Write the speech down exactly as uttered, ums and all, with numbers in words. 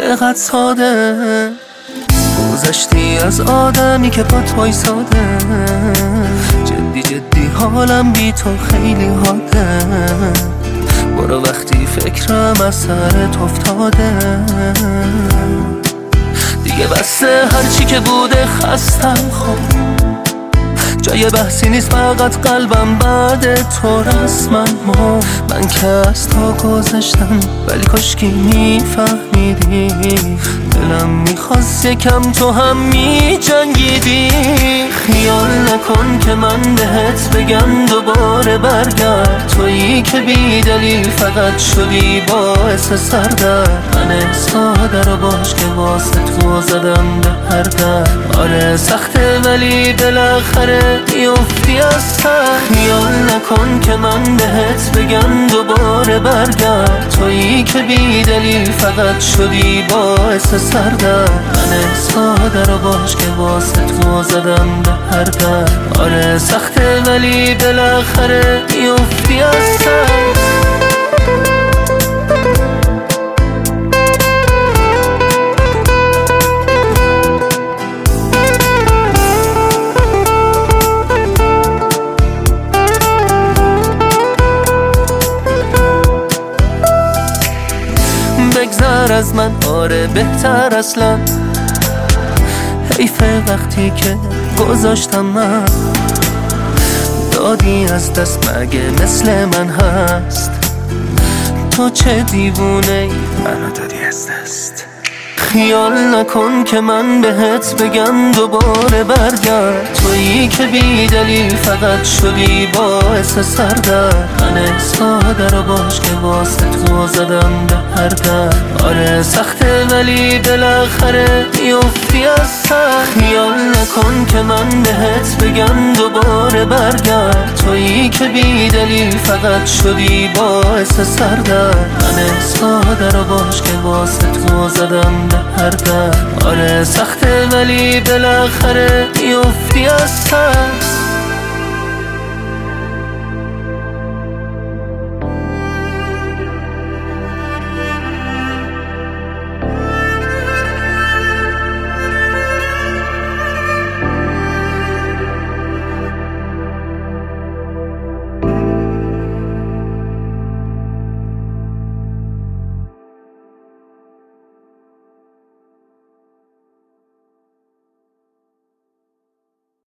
چقدر ساده گذشتی از آدمی که پات وایساده. جدی جدی حالم بی تو خیلی حاده. برو وقتی فکرم از سرت افتاده. دیگه بسه هرچی که بوده خستم خب. جای بحثی نیست فقط قلبم بعد تو رسما ما. من که از تو گذشتم ولی کاشکی میفهمیدی. دلم میخواست یکم تو هم میجنگیدی. خیال نکن که من بهت بگم دوباره برگرد. تویی که بیدلیل فقط شدی باعث سردرد. من ساده رو باش که واسه تو زدم به هر در. آره سخته ولی بالاخره میافتی از سر. خیال نکن که من بهت بگم دوباره برگرد. تویی که بیدلیل فقط شدی باعث سردرد. من ساده رو باش که واسه تو زدم به هر در. آره سخته ولی بالاخره میافتی از سر. بگذر از من آره بهتر اصلا. حیفه وقتی که گذاشتم من. دادی از دست مگه مثل من هست. تو چه دیوونه ای منو دادی از دست. خیال نکن که من بهت بگم دوباره برگرد. تویی که بیدلیل فقط شدی باعث سردرد. من ساده رو باش که واسه تو زدم به هر در. آره سخته ولی بالاخره میافتی از سر. خیال نکن که من بهت بگم دوباره برگرد. تویی که بیدلیل فقط شدی باعث سردرد. من ساده رو باش که واسه تو زدم به هر در. آره سخته ولی بالاخره میافتی از سر.